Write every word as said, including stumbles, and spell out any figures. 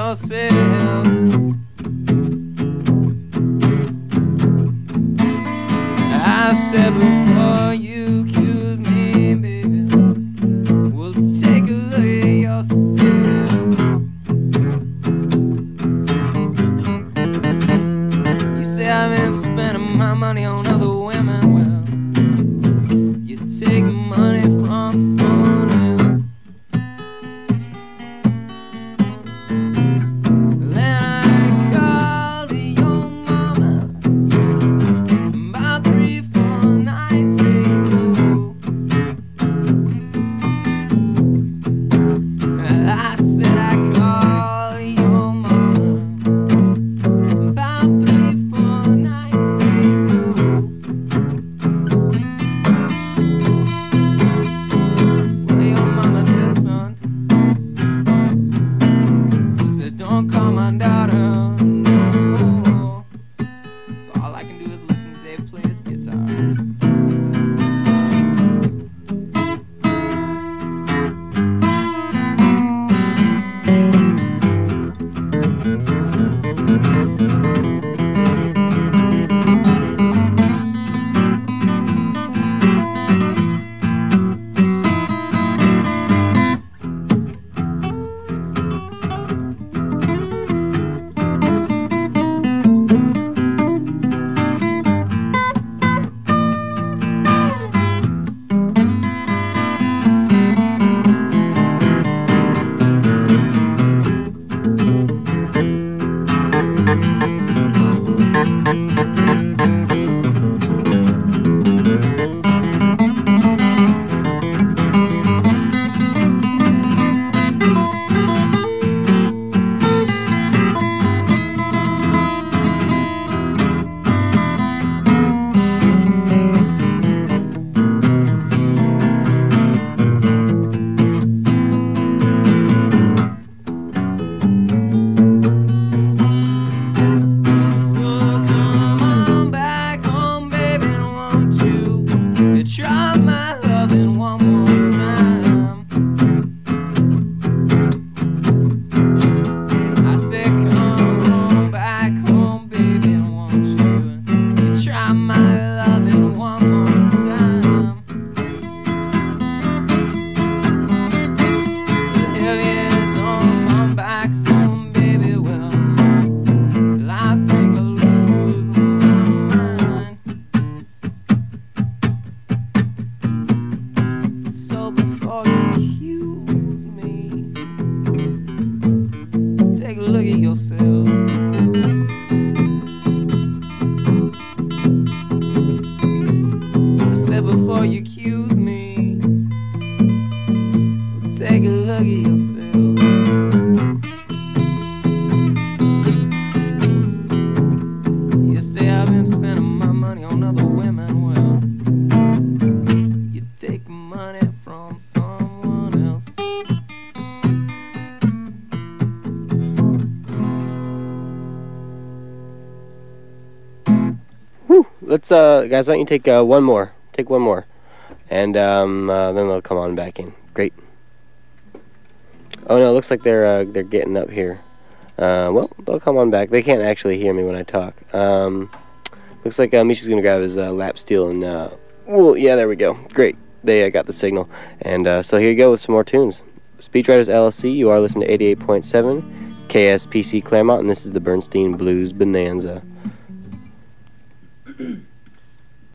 yourself. I said before you accuse me, baby, well, take a look at yourself. You say I've been spending my money on other women. Well, you take money from someone else. Then I called your mama about three, four nights ago. I said I called your mama about three, four nights ago. Well, your mama said, son, she said, don't call my daughter no more. So all I can do is listen to Dave play his guitar. Try my loving one more time. I said, come home, back home, baby, won't you? You try my loving one more time. If you don't come back soon, baby, well, I think I'll lose my mind. So before you accuse me, take a look at yourself. I said before you accuse me, take a look at yourself. You say I've been spending my money on other women. Well, you take money from someone else. Whew. Let's, uh, guys, why don't you take uh, one more? Take one more. And um, uh, then they'll come on back in. Great. Oh, no, it looks like they're, uh, they're getting up here. Uh, well, they'll come on back. They can't actually hear me when I talk. Um, looks like uh, Misha's going to grab his uh, lap steel and, uh, well, yeah, there we go. Great. They uh, got the signal. And uh, so here you go with some more tunes. Speechwriters L L C, you are listening to eighty-eight point seven K S P C Claremont, and this is the Bernstein Blues Bonanza.